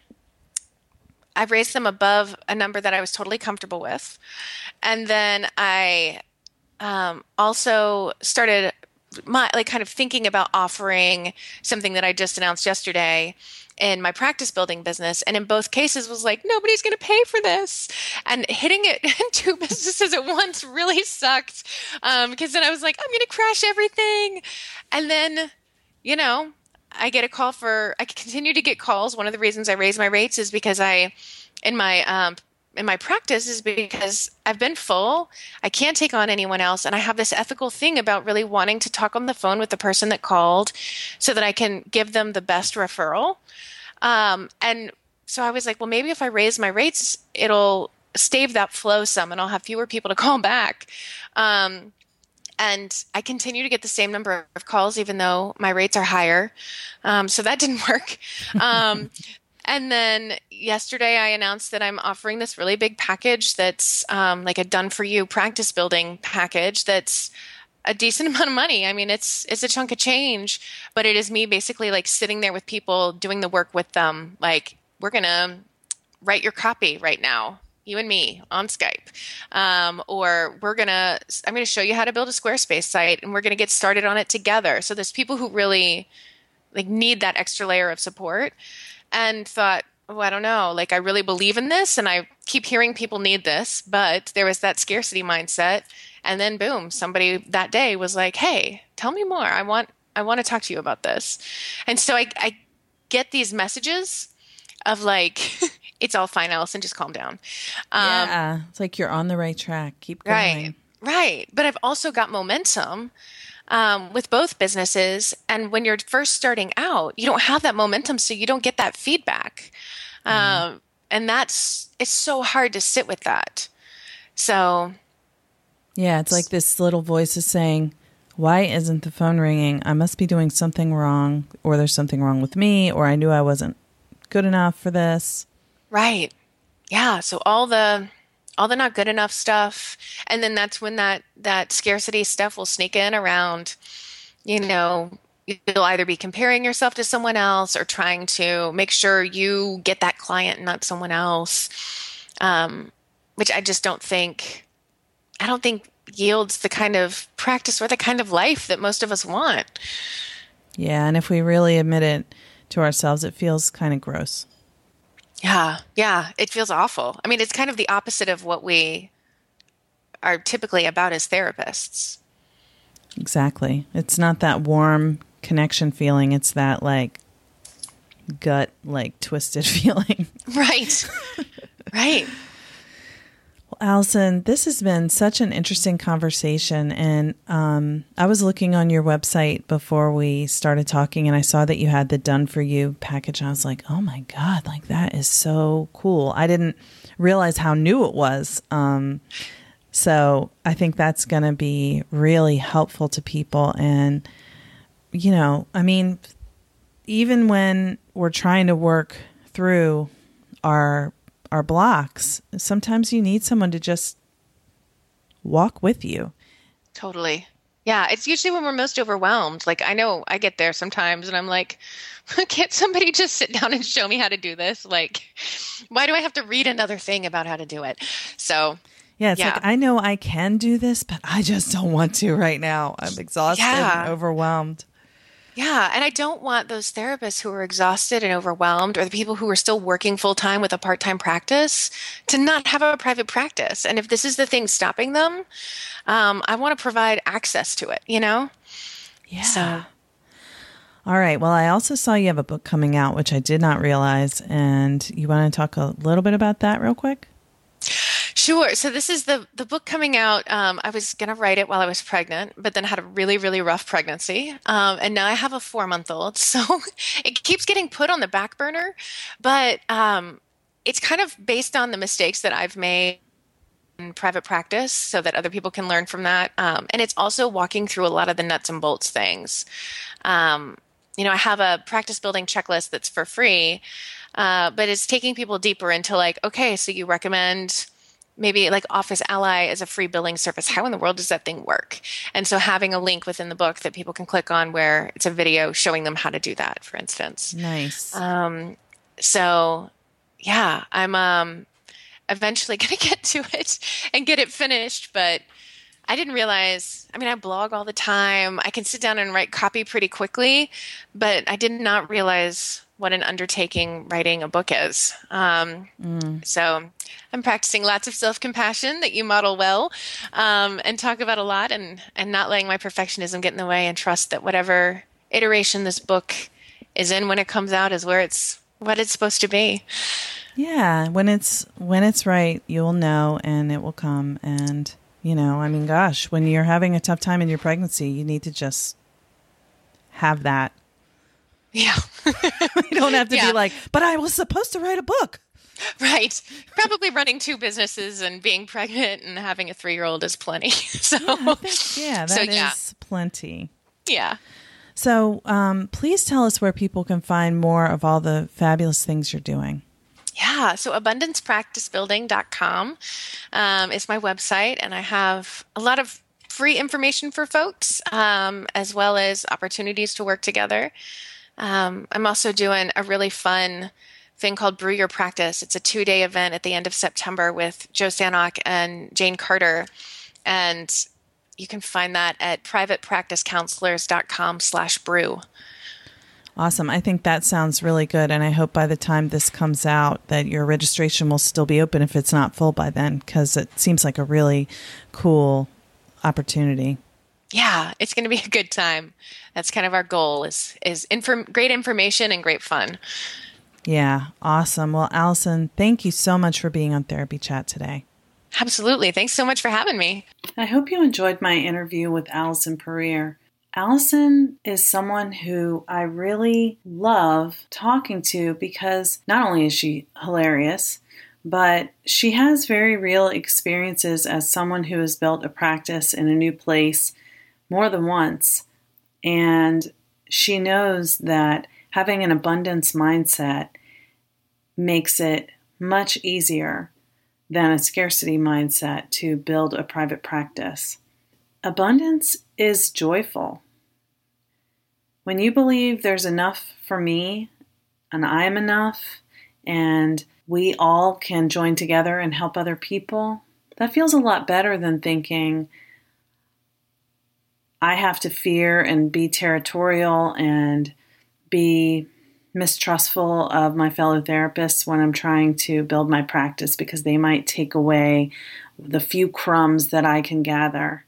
I raised them above a number that I was totally comfortable with. And then I um, also started my like kind of thinking about offering something that I just announced yesterday in my practice building business. And in both cases was like, nobody's going to pay for this. And hitting it in two businesses at once really sucked. Um, because then I was like, I'm going to crash everything. And then, you know, I get a call for, I continue to get calls. One of the reasons I raise my rates is because I, in my, um, in my practice is because I've been full. I can't take on anyone else. And I have this ethical thing about really wanting to talk on the phone with the person that called so that I can give them the best referral. Um, and so I was like, well, maybe if I raise my rates, it'll stave that flow some and I'll have fewer people to call back. Um, And I continue to get the same number of calls, even though my rates are higher. Um, so that didn't work. Um, and then yesterday I announced that I'm offering this really big package that's um, like a done-for-you practice building package that's a decent amount of money. I mean, it's it's a chunk of change, but it is me basically like sitting there with people, doing the work with them. Like, we're going to write your copy right now. You and me on Skype, um, or we're gonna. I'm gonna show you how to build a Squarespace site, and we're gonna get started on it together. So there's people who really like need that extra layer of support, and thought, oh, I don't know, like I really believe in this, and I keep hearing people need this, but there was that scarcity mindset, and then boom, somebody that day was like, hey, tell me more. I want I want to talk to you about this, and so I I get these messages of like. It's all fine, Allison. Just calm down. Um, yeah, it's like you're on the right track. Keep going. Right, right. But I've also got momentum um, with both businesses. And when you're first starting out, you don't have that momentum, so you don't get that feedback. Mm. Um, and that's it's so hard to sit with that. So, Yeah, it's like this little voice is saying, why isn't the phone ringing? I must be doing something wrong, or there's something wrong with me, or I knew I wasn't good enough for this. Right. Yeah. So all the all the not good enough stuff. And then that's when that that scarcity stuff will sneak in around, you know, you'll either be comparing yourself to someone else or trying to make sure you get that client, not someone else. Um, which I just don't think, I don't think yields the kind of practice or the kind of life that most of us want. Yeah. And if we really admit it to ourselves, it feels kind of gross. Yeah. Yeah. It feels awful. I mean, it's kind of the opposite of what we are typically about as therapists. Exactly. It's not that warm connection feeling. It's that like gut, like twisted feeling. Right. Right. Well, Allison, this has been such an interesting conversation. And um, I was looking on your website before we started talking, and I saw that you had the Done For You package. And I was like, oh my God, like that is so cool. I didn't realize how new it was. Um, so I think that's going to be really helpful to people. And, you know, I mean, even when we're trying to work through our our blocks, sometimes you need someone to just walk with you. Totally. Yeah. It's usually when we're most overwhelmed. Like I know I get there sometimes and I'm like, can't somebody just sit down and show me how to do this? Like, why do I have to read another thing about how to do it? So yeah, it's yeah. like, I know I can do this, but I just don't want to right now. I'm exhausted Yeah. and overwhelmed. Yeah. And I don't want those therapists who are exhausted and overwhelmed, or the people who are still working full time with a part time practice, to not have a private practice. And if this is the thing stopping them, um, I want to provide access to it, you know? Yeah. So. All right. Well, I also saw you have a book coming out, which I did not realize. And you want to talk a little bit about that real quick? Sure. So this is the the book coming out. Um, I was going to write it while I was pregnant, but then had a really, really rough pregnancy. Um, and now I have a four-month-old. So it keeps getting put on the back burner. But um, it's kind of based on the mistakes that I've made in private practice so that other people can learn from that. Um, and it's also walking through a lot of the nuts and bolts things. Um, you know, I have a practice building checklist that's for free, uh, but it's taking people deeper into like, okay, so you recommend maybe like Office Ally as a free billing service. How in the world does that thing work? And so having a link within the book that people can click on where it's a video showing them how to do that, for instance. Nice. Um, so yeah, I'm um, eventually going to get to it and get it finished, but I didn't realize, I mean, I blog all the time. I can sit down and write copy pretty quickly, but I did not realize what an undertaking writing a book is. Um, mm. So I'm practicing lots of self-compassion that you model well, um, and talk about a lot, and, and not letting my perfectionism get in the way, and trust that whatever iteration this book is in when it comes out is where it's, what it's supposed to be. Yeah. When it's, when it's right, you'll know, and it will come. And, you know, I mean, gosh, when you're having a tough time in your pregnancy, you need to just have that. Yeah. You don't have to yeah. be like, but I was supposed to write a book. Right. Probably running two businesses and being pregnant and having a three-year-old is plenty. So yeah, think, yeah that so, is yeah. plenty. Yeah. So um, please tell us where people can find more of all the fabulous things you're doing. Yeah. So abundance practice building dot com um, is my website, and I have a lot of free information for folks, um, as well as opportunities to work together. Um, I'm also doing a really fun thing called Brew Your Practice. It's a two-day event at the end of September with Joe Sanok and Jane Carter. And you can find that at private practice counselors dot com slash brew. Awesome. I think that sounds really good. And I hope by the time this comes out that your registration will still be open if it's not full by then, because it seems like a really cool opportunity. Yeah, it's going to be a good time. That's kind of our goal is is inform- great information and great fun. Yeah, awesome. Well, Allison, thank you so much for being on Therapy Chat today. Absolutely. Thanks so much for having me. I hope you enjoyed my interview with Allison Pereer. Allison is someone who I really love talking to because not only is she hilarious, but she has very real experiences as someone who has built a practice in a new place more than once. And she knows that having an abundance mindset makes it much easier than a scarcity mindset to build a private practice. Abundance is joyful. When you believe there's enough for me and I'm enough and we all can join together and help other people, that feels a lot better than thinking I have to fear and be territorial and be mistrustful of my fellow therapists when I'm trying to build my practice because they might take away the few crumbs that I can gather.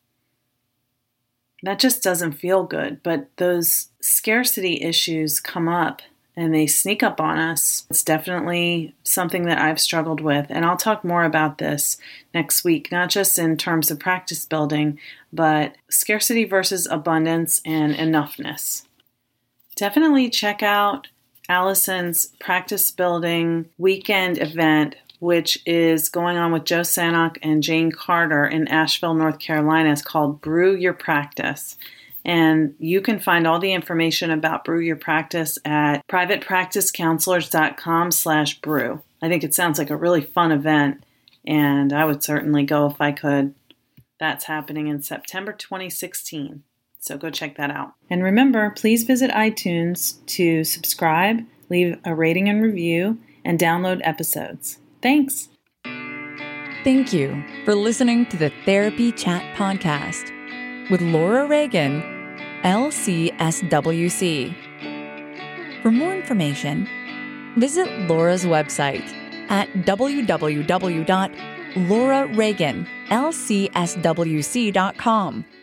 That just doesn't feel good, but those scarcity issues come up and they sneak up on us. It's definitely something that I've struggled with, and I'll talk more about this next week, not just in terms of practice building, but scarcity versus abundance and enoughness. Definitely check out Allison's practice building weekend event, which is going on with Joe Sanok and Jane Carter in Asheville, North Carolina. It's called Brew Your Practice. And you can find all the information about Brew Your Practice at privatepracticecounselors.com slash brew. I think it sounds like a really fun event, and I would certainly go if I could. That's happening in September twenty sixteen. So go check that out. And remember, please visit iTunes to subscribe, leave a rating and review, and download episodes. Thanks. Thank you for listening to the Therapy Chat Podcast with Laura Reagan, L C S W C. For more information, visit Laura's website at w w w dot laura reagan l c s w c dot com.